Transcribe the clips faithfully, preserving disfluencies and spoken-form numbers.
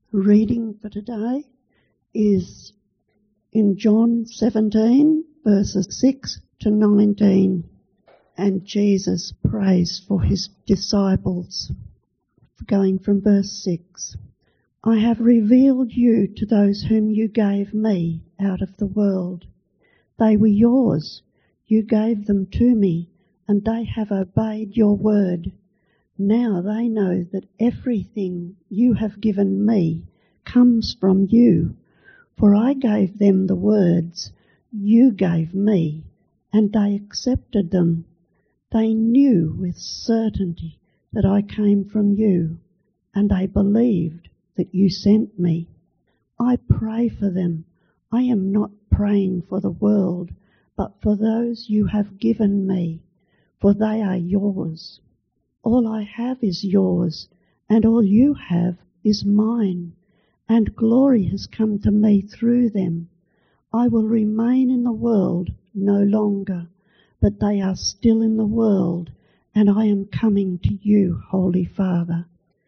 reading for today is in John seventeen, verses six to nineteen, and Jesus prays for his disciples. Going from verse six. I have revealed you to those whom you gave me out of the world. They were yours. You gave them to me, and they have obeyed your word. Now they know that everything you have given me comes from you. For I gave them the words you gave me, and they accepted them. They knew with certainty that I came from you, and they believed that you sent me. I pray for them. I am not praying for the world, but for those you have given me, for they are yours. All I have is yours, and all you have is mine, and glory has come to me through them. I will remain in the world no longer, but they are still in the world, and I am coming to you, Holy Father.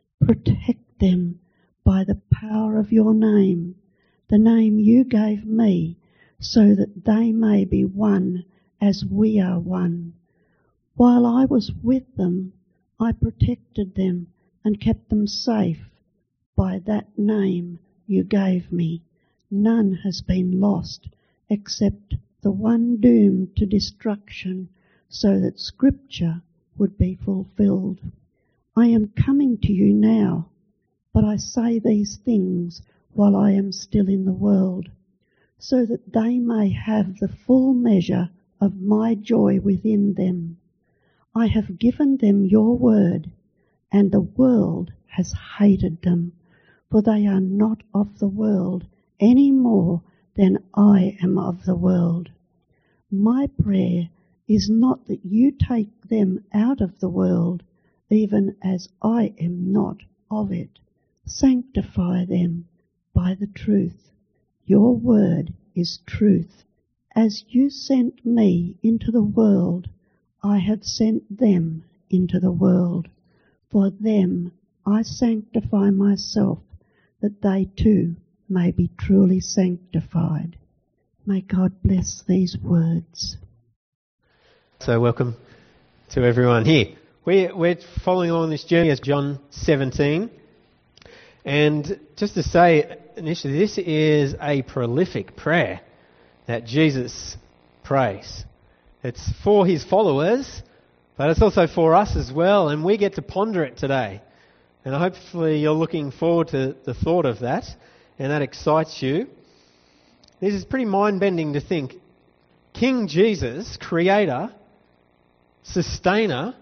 Protect them by the power of your name, the name you gave me, so that they may be one as we are one. While I was with them, I protected them and kept them safe by that name you gave me. None has been lost except the one doomed to destruction, so that Scripture would be fulfilled. I am coming to you now, but I say these things while I am still in the world, so that they may have the full measure of my joy within them. I have given them your word, and the world has hated them, for they are not of the world any more than I am of the world. My prayer is not that you take them out of the world, even as I am not of it. Sanctify them by the truth. Your word is truth. As you sent me into the world, I have sent them into the world. For them I sanctify myself, that they too may be truly sanctified. May God bless these words. So welcome to everyone here. We're, we're following along this journey as John seventeen. And just to say initially, this is a prolific prayer that Jesus prays. It's for his followers, but it's also for us as well, and we get to ponder it today. And hopefully you're looking forward to the thought of that, and that excites you. This is pretty mind-bending to think. King Jesus, Creator, Sustainer,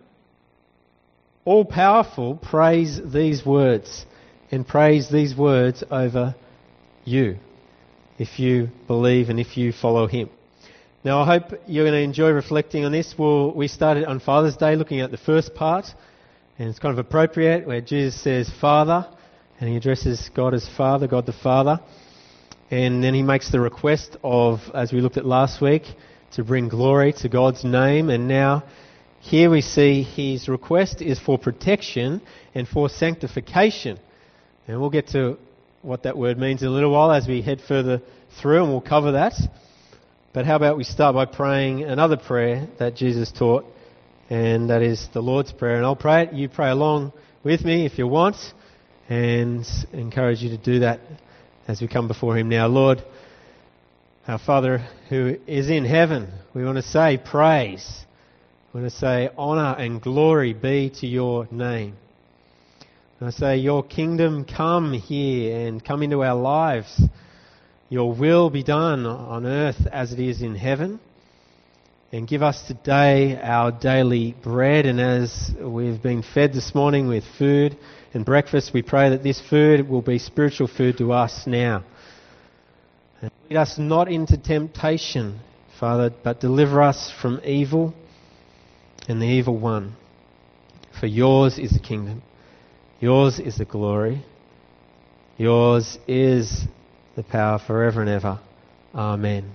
all-powerful, prays these words, and prays these words over you, if you believe and if you follow him. Now, I hope you're going to enjoy reflecting on this. We'll, we started on Father's Day looking at the first part, and it's kind of appropriate where Jesus says Father, and he addresses God as Father, God the Father. And then he makes the request of, as we looked at last week, to bring glory to God's name. And now here we see his request is for protection and for sanctification. And we'll get to what that word means in a little while as we head further through, and we'll cover that. But how about we start by praying another prayer that Jesus taught, and that is the Lord's Prayer. And I'll pray it. You pray along with me if you want, and encourage you to do that as we come before him now. Lord, our Father who is in heaven, we want to say praise. We want to say honour and glory be to your name. And I say your kingdom come here and come into our lives. Your will be done on earth as it is in heaven. And give us today our daily bread. And as we've been fed this morning with food and breakfast, we pray that this food will be spiritual food to us now. And lead us not into temptation, Father, but deliver us from evil and the evil one. For yours is the kingdom. Yours is the glory. Yours is the power forever and ever. Amen.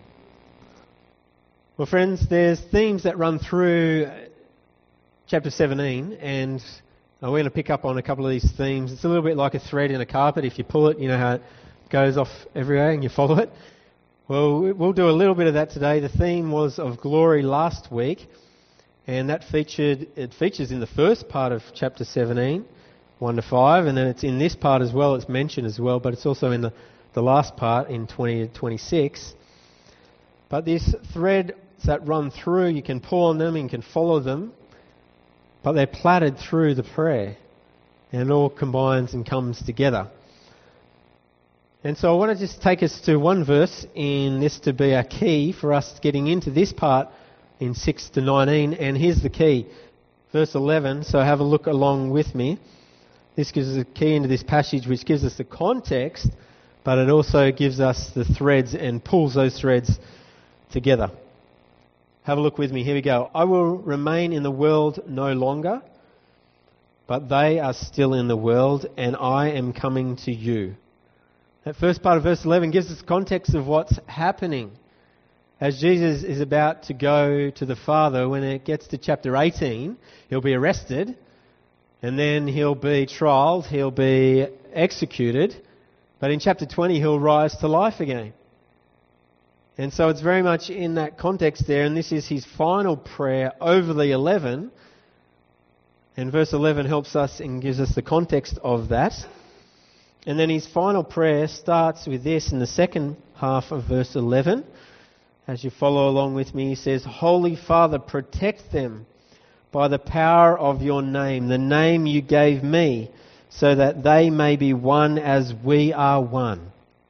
Well, friends, there's themes that run through chapter seventeen, and we're going to pick up on a couple of these themes. It's a little bit like a thread in a carpet. If you pull it, you know how it goes off everywhere and you follow it. Well, we'll do a little bit of that today. The theme was of glory last week, and that featured it features in the first part of chapter seventeen, one to five, and then it's in this part as well. It's mentioned as well, but it's also in the, the last part in twenty to twenty-six. But these threads that run through, you can pull on them and you can follow them, but they're plaited through the prayer, and it all combines and comes together. And so I want to just take us to one verse in this to be a key for us getting into this part in six to nineteen. And here's the key, verse eleven. So have a look along with me. This gives us a key into this passage which gives us the context, but it also gives us the threads and pulls those threads together. Have a look with me. Here we go. I will remain in the world no longer, but they are still in the world, and I am coming to you. That first part of verse eleven gives us context of what's happening. As Jesus is about to go to the Father, when it gets to chapter eighteen, he'll be arrested, and then he'll be trialed, he'll be executed, but in chapter twenty he'll rise to life again. And so it's very much in that context there, and this is his final prayer over the eleven, and verse eleven helps us and gives us the context of that. And then his final prayer starts with this in the second half of verse eleven. As you follow along with me, he says, Holy Father, protect them by the power of your name, the name you gave me, so that they may be one as we are one.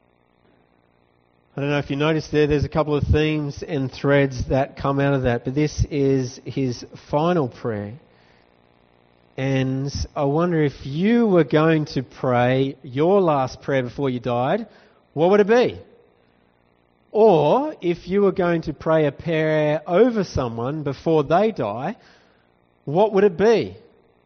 I don't know if you noticed there, there's a couple of themes and threads that come out of that, but this is his final prayer. And I wonder if you were going to pray your last prayer before you died, what would it be? Or if you were going to pray a prayer over someone before they die, what would it be?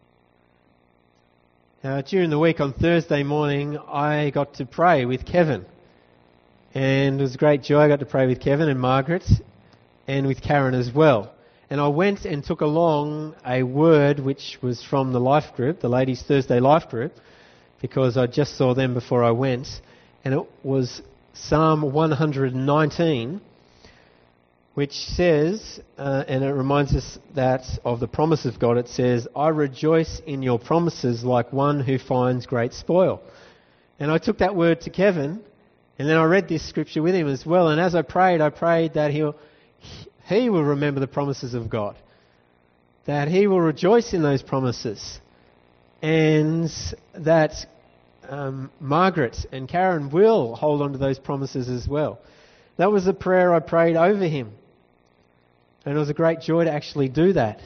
Now, during the week on Thursday morning, I got to pray with Kevin. And it was a great joy. I got to pray with Kevin and Margaret and with Karen as well. And I went and took along a word which was from the life group, the Ladies' Thursday life group, because I just saw them before I went. And it was Psalm one hundred nineteen, which says, uh, and it reminds us that of the promise of God, it says, I rejoice in your promises like one who finds great spoil. And I took that word to Kevin, and then I read this scripture with him as well. And as I prayed, I prayed that he'll... He will remember the promises of God, that he will rejoice in those promises, and that um, Margaret and Karen will hold on to those promises as well. That was a prayer I prayed over him, and it was a great joy to actually do that.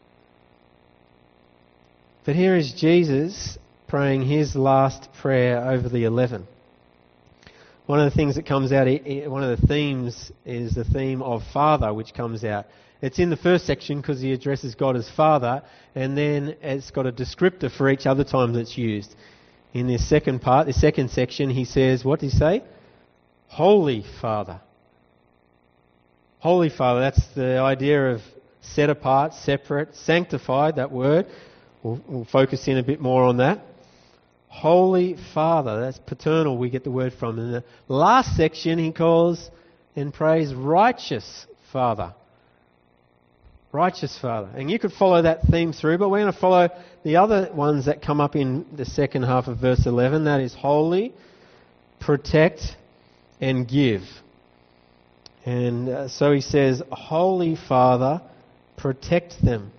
But here is Jesus praying his last prayer over the eleven. One of the things that comes out, one of the themes is the theme of Father, which comes out. It's in the first section because he addresses God as Father, and then it's got a descriptor for each other time that's used. In this second part, the second section, he says, what does he say? Holy Father. Holy Father, that's the idea of set apart, separate, sanctified, that word. We'll, we'll focus in a bit more on that. Holy Father, that's paternal, we get the word from. In the last section, he calls and prays righteous Father. Righteous Father. And you could follow that theme through, but we're going to follow the other ones that come up in the second half of verse eleven. That is holy, protect, and give. And uh, so he says, Holy Father, protect them.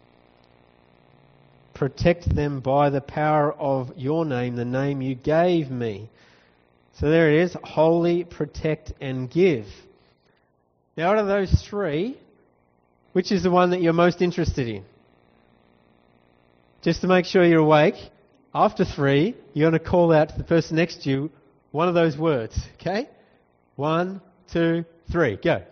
Protect them by the power of your name, the name you gave me. So there it is, holy, protect, and give. Now out of those three, which is the one that you're most interested in? Just to make sure you're awake, after three, you're going to call out to the person next to you one of those words, okay? One, two, three, go.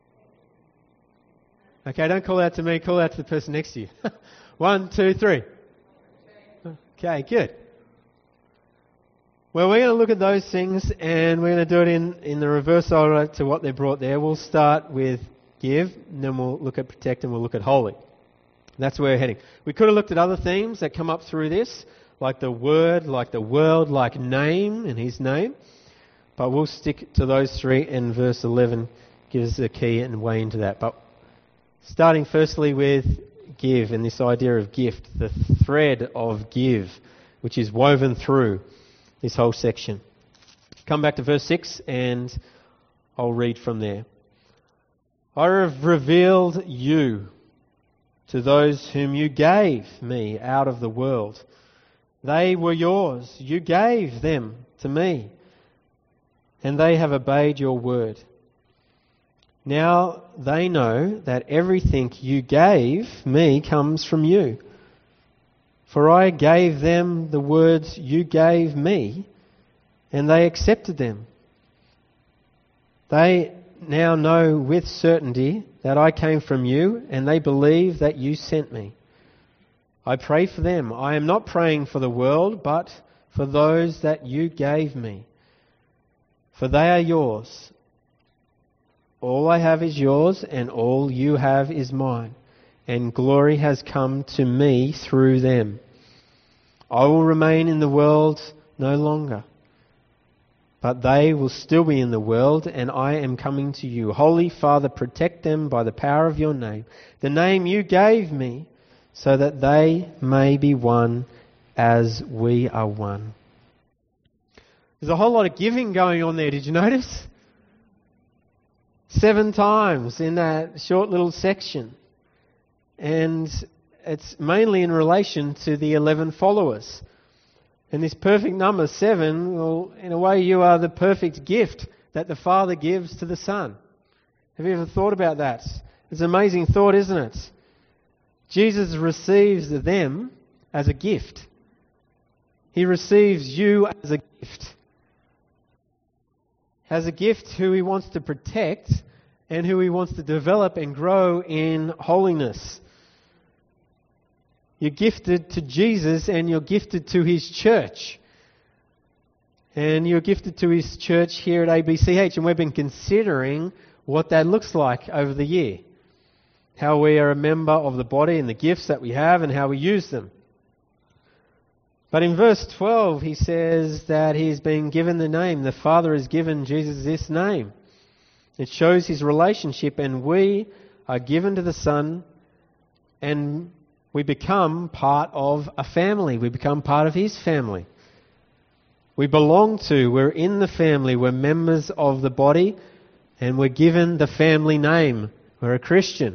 Okay, don't call out to me, call out to the person next to you. One, two, three. Okay, good. Well, we're going to look at those things, and we're going to do it in, in the reverse order to what they brought there. We'll start with give, and then we'll look at protect, and we'll look at holy. That's where we're heading. We could have looked at other themes that come up through this, like the word, like the world, like name and his name. But we'll stick to those three, and verse eleven gives us the key and way into that. But starting firstly with give, and this idea of gift, the thread of give, which is woven through this whole section. Come back to verse six and I'll read from there. I have revealed you to those whom you gave me out of the world. They were yours. You gave them to me, and they have obeyed your word. Now they know that everything you gave me comes from you. For I gave them the words you gave me, and they accepted them. They now know with certainty that I came from you, and they believe that you sent me. I pray for them. I am not praying for the world, but for those that you gave me. For they are yours. All I have is yours, and all you have is mine, and glory has come to me through them. I will remain in the world no longer, but they will still be in the world, and I am coming to you. Holy Father, protect them by the power of your name, the name you gave me, so that they may be one as we are one. There's a whole lot of giving going on there, did you notice? Seven times in that short little section. And it's mainly in relation to the eleven followers. And this perfect number, seven, well, in a way you are the perfect gift that the Father gives to the Son. Have you ever thought about that? It's an amazing thought, isn't it? Jesus receives them as a gift. He receives you as a gift. As a gift who he wants to protect and who he wants to develop and grow in holiness. You're gifted to Jesus and you're gifted to his church. And you're gifted to his church here at A B C H, and we've been considering what that looks like over the year. How we are a member of the body and the gifts that we have and how we use them. But in verse twelve he says that he's been given the name. The Father has given Jesus this name. It shows his relationship, and we are given to the Son, and we become part of a family. We become part of his family. We belong to, we're in the family, we're members of the body, and we're given the family name. We're a Christian.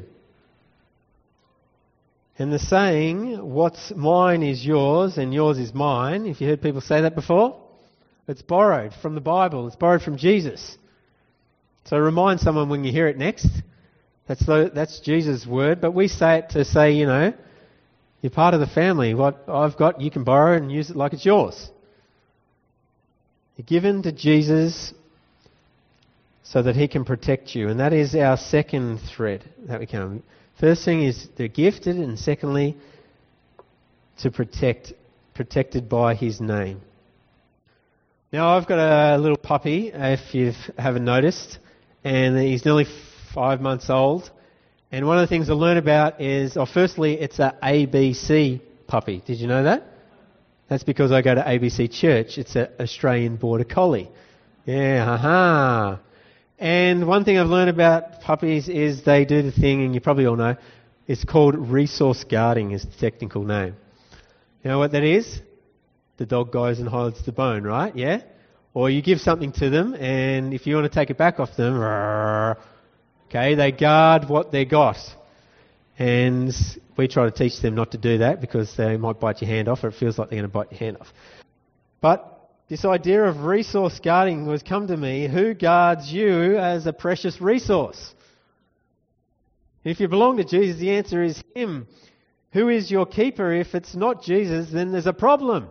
And the saying, what's mine is yours and yours is mine, if you heard people say that before, it's borrowed from the Bible. It's borrowed from Jesus. So remind someone when you hear it next. That's the, that's Jesus' word, but we say it to say, you know, you're part of the family. What I've got, you can borrow and use it like it's yours. You're given to Jesus so that he can protect you. And that is our second thread that we come. First thing is they're gifted, and secondly, to protect, protected by his name. Now I've got a little puppy, if you haven't noticed, and he's nearly five months old. And one of the things I learned about is, oh, firstly, it's an A B C puppy. Did you know that? That's because I go to A B C Church. It's an Australian Border Collie. Yeah, haha. And one thing I've learned about puppies is they do the thing, and you probably all know, it's called resource guarding is the technical name. You know what that is? The dog goes and hides the bone, right? Yeah? Or you give something to them, and if you want to take it back off them, okay, they guard what they got. And we try to teach them not to do that because they might bite your hand off, or it feels like they're going to bite your hand off. But this idea of resource guarding has come to me. Who guards you as a precious resource? If you belong to Jesus, the answer is him. Who is your keeper? If it's not Jesus, then there's a problem.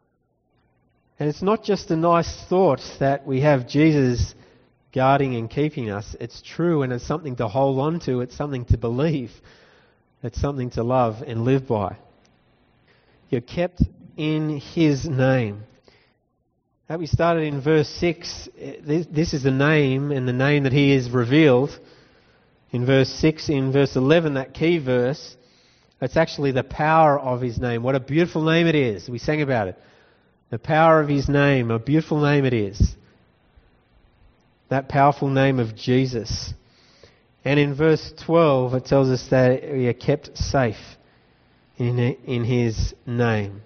And it's not just a nice thought that we have Jesus guarding and keeping us. It's true, and it's something to hold on to. It's something to believe. It's something to love and live by. You're kept in his name. That we started in verse six. This, this is the name, and the name that he is revealed. In verse six, in verse eleven, that key verse, It's actually the power of his name. What a beautiful name it is. We sang about it. The power of his name. A beautiful name it is. That powerful name of Jesus. And in verse twelve it tells us that we are kept safe in, in his name.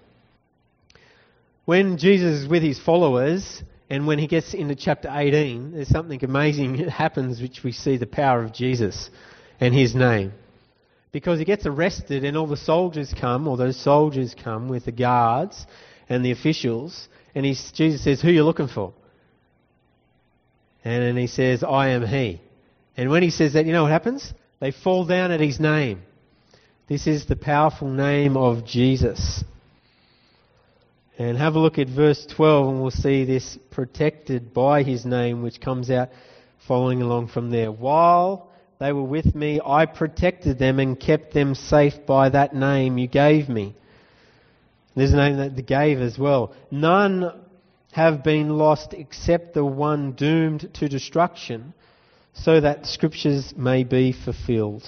When Jesus is with his followers, and when he gets into chapter eighteen, there's something amazing that happens, which we see the power of Jesus and his name. Because he gets arrested and all the soldiers come, or those soldiers come with the guards and the officials, and he, Jesus says, "Who are you looking for?" And then he says, "I am he." And when he says that, you know what happens? They fall down at his name. This is the powerful name of Jesus. And have a look at verse twelve and we'll see this protected by his name, which comes out following along from there. While they were with me, I protected them and kept them safe by that name you gave me. There's a name that they gave as well. None have been lost except the one doomed to destruction, so that scriptures may be fulfilled.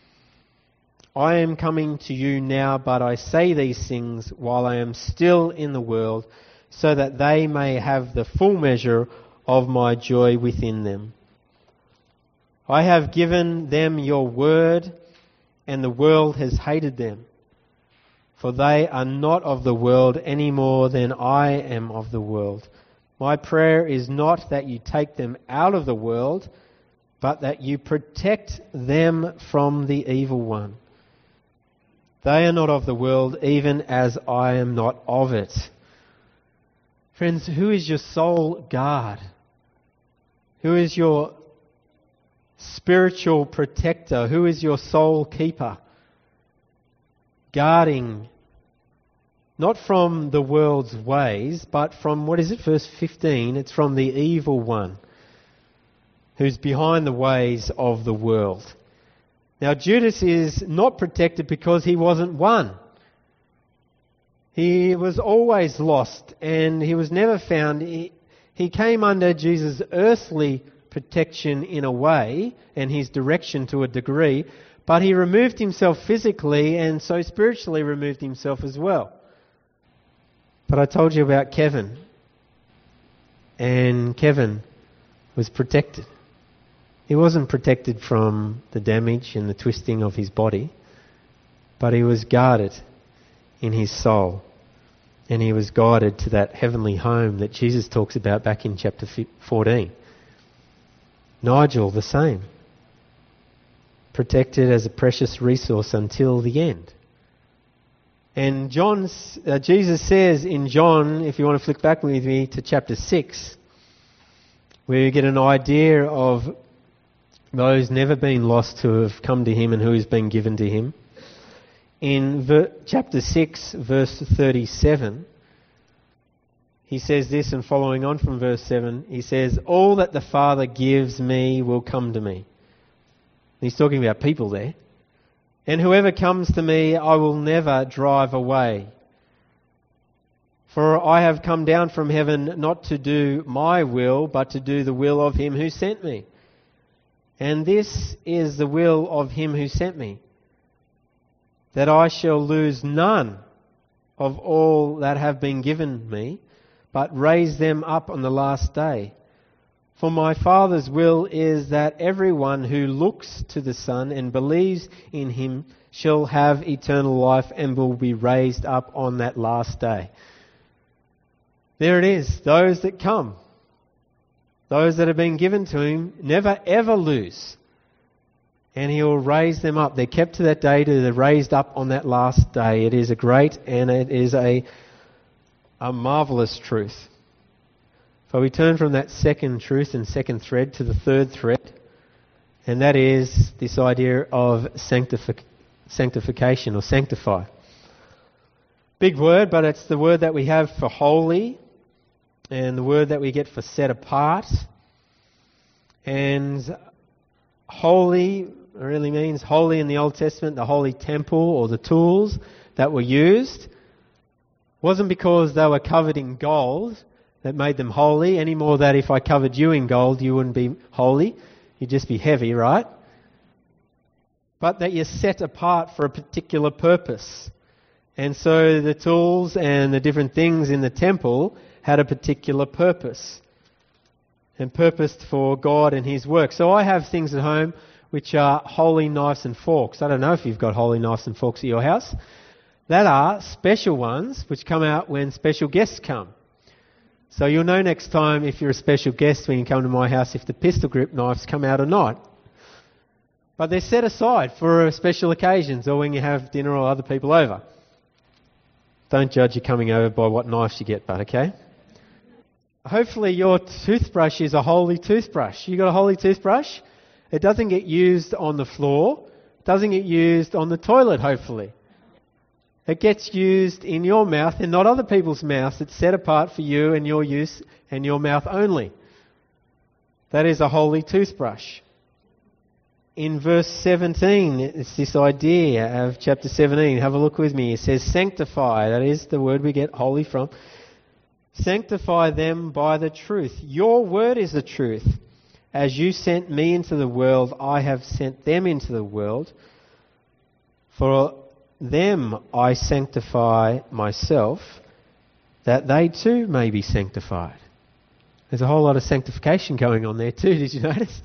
I am coming to you now, but I say these things while I am still in the world, so that they may have the full measure of my joy within them. I have given them your word, and the world has hated them, for they are not of the world any more than I am of the world. My prayer is not that you take them out of the world, but that you protect them from the evil one. They are not of the world, even as I am not of it. Friends, who is your soul guard? Who is your spiritual protector? Who is your soul keeper? Guarding, not from the world's ways, but from, what is it, verse fifteen? It's from the evil one, who's behind the ways of the world. Now, Judas is not protected because he wasn't one. He was always lost and he was never found. He, he came under Jesus' earthly protection in a way and his direction to a degree, but he removed himself physically and so spiritually removed himself as well. But I told you about Kevin, and Kevin was protected. He wasn't protected from the damage and the twisting of his body, but he was guarded in his soul. And he was guided to that heavenly home that Jesus talks about back in chapter fourteen. Nigel, the same. Protected as a precious resource until the end. And John's, uh, Jesus says in John, if you want to flick back with me to chapter six, where you get an idea of those never been lost who have come to him and who has been given to him. In ver- chapter six, verse thirty-seven, he says this, and following on from verse seven, he says, all that the Father gives me will come to me. And he's talking about people there. And whoever comes to me, I will never drive away. For I have come down from heaven not to do my will, but to do the will of him who sent me. And this is the will of him who sent me, that I shall lose none of all that have been given me, but raise them up on the last day. For my Father's will is that everyone who looks to the Son and believes in him shall have eternal life and will be raised up on that last day. There it is, those that come. Those that have been given to him never ever lose. And he will raise them up. They're kept to that day, to they're raised up on that last day. It is a great and it is a, a marvellous truth. So we turn from that second truth and second thread to the third thread. And that is this idea of sanctific- sanctification or sanctify. Big word, but it's the word that we have for holy. And the word that we get for set apart. And holy really means holy in the Old Testament, the holy temple or the tools that were used. Wasn't because they were covered in gold that made them holy, any more that if I covered you in gold you wouldn't be holy. You'd just be heavy, right? but that you're set apart for a particular purpose. And so the tools and the different things in the temple had a particular purpose, and purposed for God and His work. So I have things at home which are holy knives and forks. I don't know if you've got holy knives and forks at your house. That are special ones which come out when special guests come. So you'll know next time if you're a special guest when you come to my house if the pistol grip knives come out or not. But they're set aside for special occasions or when you have dinner or other people over. Don't judge your coming over by what knives you get, but okay? Hopefully your toothbrush is a holy toothbrush. You got a holy toothbrush? It doesn't get used on the floor. It doesn't get used on the toilet, hopefully. It gets used in your mouth and not other people's mouths. It's set apart for you and your use and your mouth only. That is a holy toothbrush. In verse seventeen, it's this idea of chapter seventeen. Have a look with me. It says, sanctify. That is the word we get holy from. Sanctify them by the truth. Your word is the truth. As you sent me into the world, I have sent them into the world. For them I sanctify myself, that they too may be sanctified. There's a whole lot of sanctification going on there too, did you notice?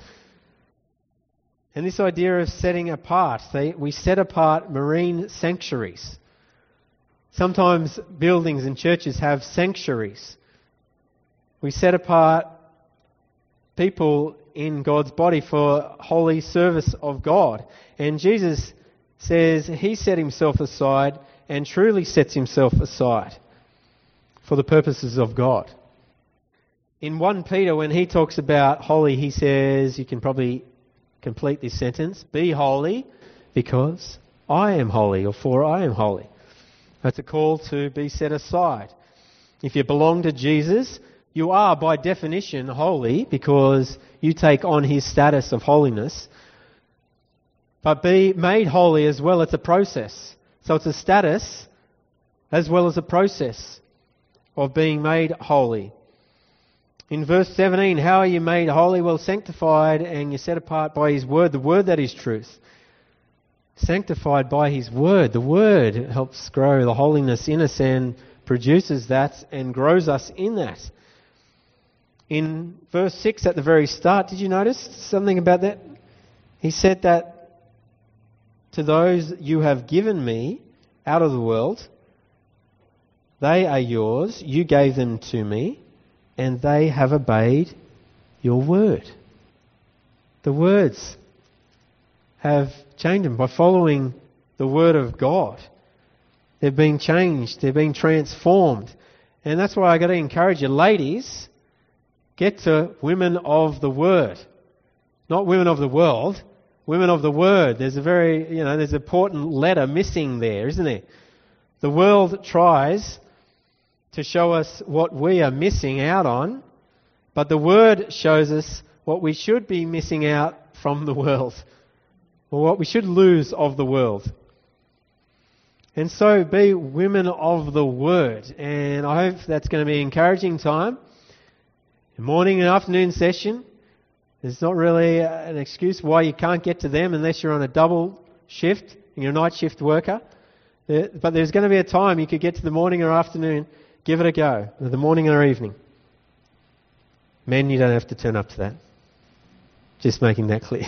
And this idea of setting apart, they, we set apart marine sanctuaries. Sometimes buildings and churches have sanctuaries. We set apart people in God's body for holy service of God. And Jesus says He set Himself aside and truly sets Himself aside for the purposes of God. In First Peter, when he talks about holy, he says, you can probably complete this sentence, be holy because I am holy, or for I am holy. That's a call to be set aside. If you belong to Jesus, you are by definition holy because you take on His status of holiness. But be made holy as well, it's a process. So it's a status as well as a process of being made holy. In verse seventeen, how are you made holy? Well, sanctified and you're set apart by His word, the word that is truth. Sanctified by His word. The word helps grow the holiness in us and produces that and grows us in that. In verse six at the very start, did you notice something about that? He said that to those you have given me out of the world, they are yours, you gave them to me, and they have obeyed your word. The words have changed them by following the word of God. They're being changed, they're being transformed. And that's why I got to encourage you, ladies, get to women of the word. Not women of the world, women of the word. There's a very, you know, there's an important letter missing there, isn't there? The world tries to show us what we are missing out on, but the word shows us what we should be missing out from the world, or what we should lose of the world. And so be women of the word. And I hope that's going to be an encouraging time. Morning and afternoon session. There's not really an excuse why you can't get to them unless you're on a double shift and you're a night shift worker. But there's going to be a time you could get to the morning or afternoon. Give it a go. The morning or evening. Men, you don't have to turn up to that. Just making that clear.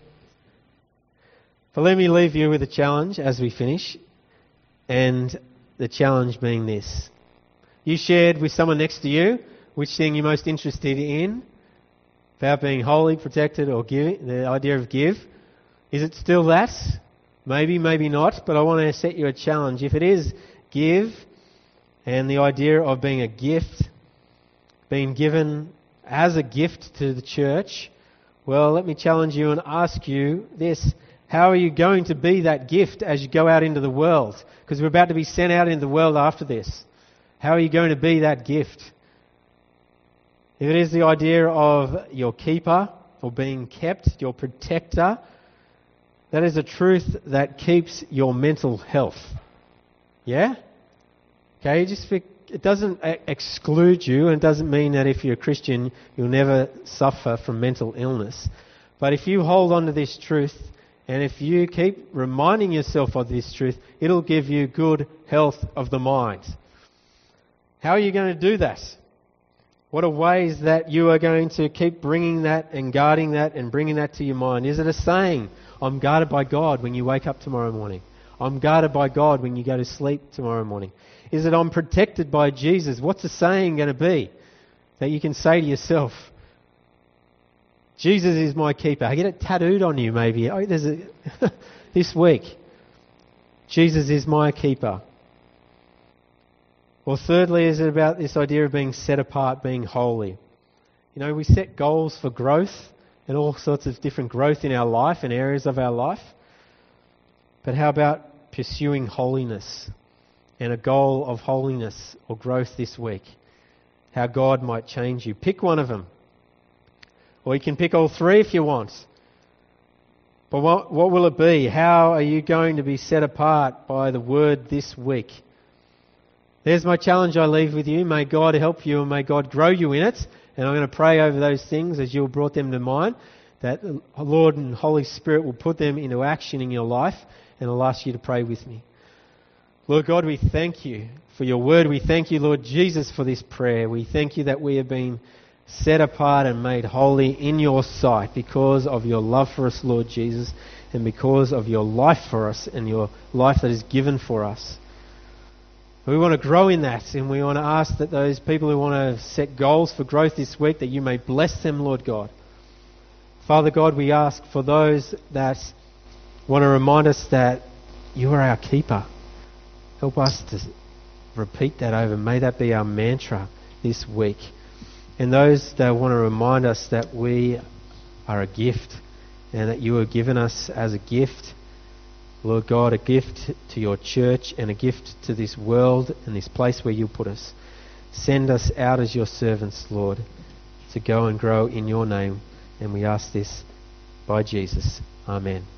But let me leave you with a challenge as we finish. And the challenge being this. You shared with someone next to you which thing you're most interested in about being holy, protected, or giving, the idea of give. Is it still that? Maybe, maybe not, but I want to set you a challenge. If it is give, and the idea of being a gift, being given as a gift to the church, well, let me challenge you and ask you this. How are you going to be that gift as you go out into the world? Because we're about to be sent out into the world after this. How are you going to be that gift? If it is the idea of your keeper or being kept, your protector, that is a truth that keeps your mental health. Yeah? Okay, just it doesn't exclude you, and it doesn't mean that if you're a Christian you'll never suffer from mental illness. But if you hold on to this truth And if you keep reminding yourself of this truth, it'll give you good health of the mind. How are you going to do that? What are ways that you are going to keep bringing that and guarding that and bringing that to your mind? Is it a saying, I'm guarded by God when you wake up tomorrow morning? I'm guarded by God when you go to sleep tomorrow morning? Is it I'm protected by Jesus? What's the saying going to be that you can say to yourself? Jesus is my keeper. I get it tattooed on you maybe. Oh, there's a this week. Jesus is my keeper. Well, thirdly, is it about this idea of being set apart, being holy? You know, we set goals for growth and all sorts of different growth in our life and areas of our life. But how about pursuing holiness and a goal of holiness or growth this week? How God might change you. Pick one of them. Or you can pick all three if you want. But what, what will it be? How are you going to be set apart by the Word this week? There's my challenge I leave with you. May God help you and may God grow you in it. And I'm going to pray over those things as you've brought them to mind, that the Lord and Holy Spirit will put them into action in your life. And I'll ask you to pray with me. Lord God, we thank you for your Word. We thank you, Lord Jesus, for this prayer. We thank you that we have been set apart and made holy in your sight because of your love for us, Lord Jesus, and because of your life for us and your life that is given for us. We want to grow in that, and we want to ask that those people who want to set goals for growth this week, that you may bless them, Lord God. Father God, we ask for those that want to remind us that you are our keeper. Help us to repeat that over. May that be our mantra this week. And those that want to remind us that we are a gift and that you have given us as a gift, Lord God, a gift to your church and a gift to this world and this place where you put us. Send us out as your servants, Lord, to go and grow in your name. And we ask this by Jesus. Amen.